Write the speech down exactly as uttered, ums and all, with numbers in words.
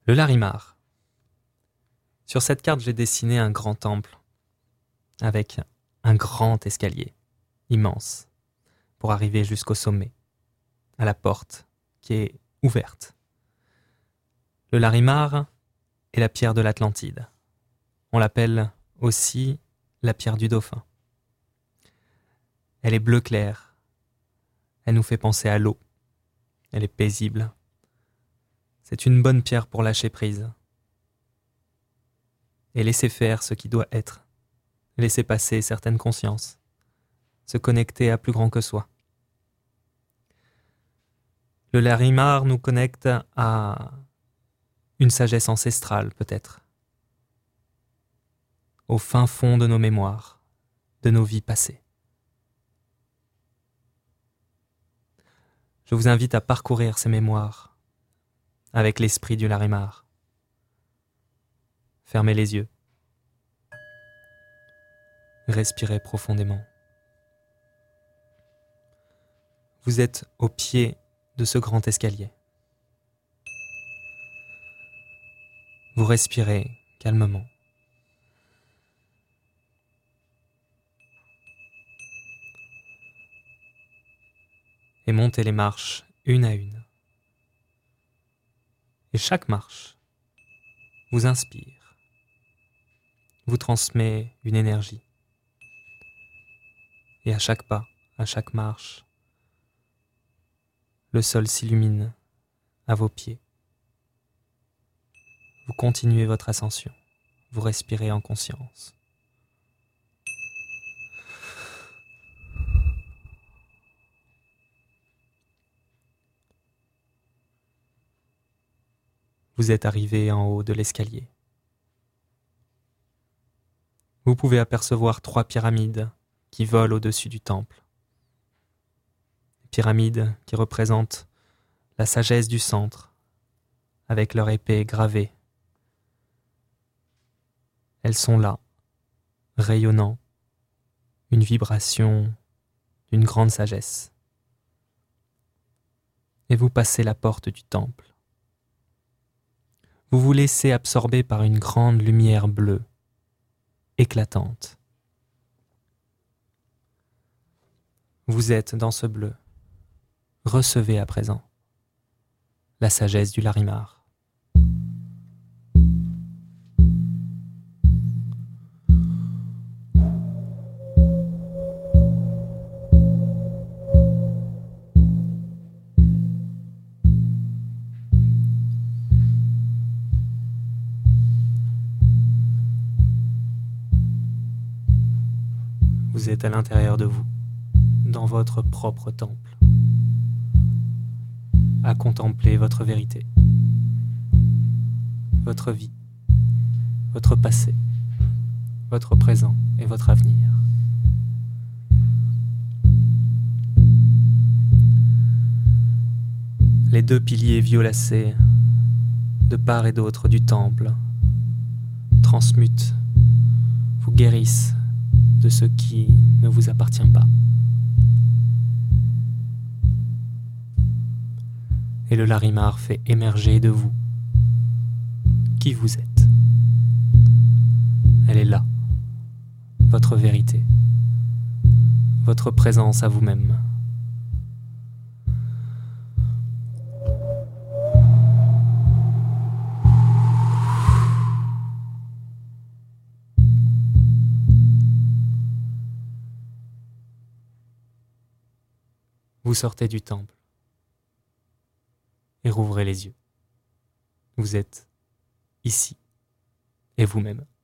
Le Larimar. Sur cette carte, j'ai dessiné un grand temple avec un grand escalier immense pour arriver jusqu'au sommet, à la porte qui est ouverte. Le Larimar est la pierre de l'Atlantide. On l'appelle aussi la pierre du dauphin. Elle est bleu clair. Elle nous fait penser à l'eau. Elle est paisible. C'est une bonne pierre pour lâcher prise et laisser faire ce qui doit être, laisser passer certaines consciences, se connecter à plus grand que soi. Le Larimar nous connecte à une sagesse ancestrale peut-être, au fin fond de nos mémoires, de nos vies passées. Je vous invite à parcourir ces mémoires avec l'esprit du Larimar. Fermez les yeux. Respirez profondément. Vous êtes au pied de ce grand escalier. Vous respirez calmement. Et montez les marches une à une. Et chaque marche vous inspire, vous transmet une énergie. Et à chaque pas, à chaque marche, le sol s'illumine à vos pieds. Vous continuez votre ascension, vous respirez en conscience. Vous êtes arrivé en haut de l'escalier. Vous pouvez apercevoir trois pyramides qui volent au-dessus du temple. Pyramides qui représentent la sagesse du centre, avec leur épée gravée. Elles sont là, rayonnant, une vibration d'une grande sagesse. Et vous passez la porte du temple. Vous vous laissez absorber par une grande lumière bleue, éclatante. Vous êtes dans ce bleu. Recevez à présent la sagesse du Larimar. Vous êtes à l'intérieur de vous, dans votre propre temple, à contempler votre vérité, votre vie, votre passé, votre présent et votre avenir. Les deux piliers violacés, de part et d'autre du temple, transmutent, vous guérissent de ce qui ne vous appartient pas. Et le Larimar fait émerger de vous qui vous êtes. Elle est là, votre vérité, votre présence à vous-même. Vous sortez du temple et rouvrez les yeux. Vous êtes ici et vous-même.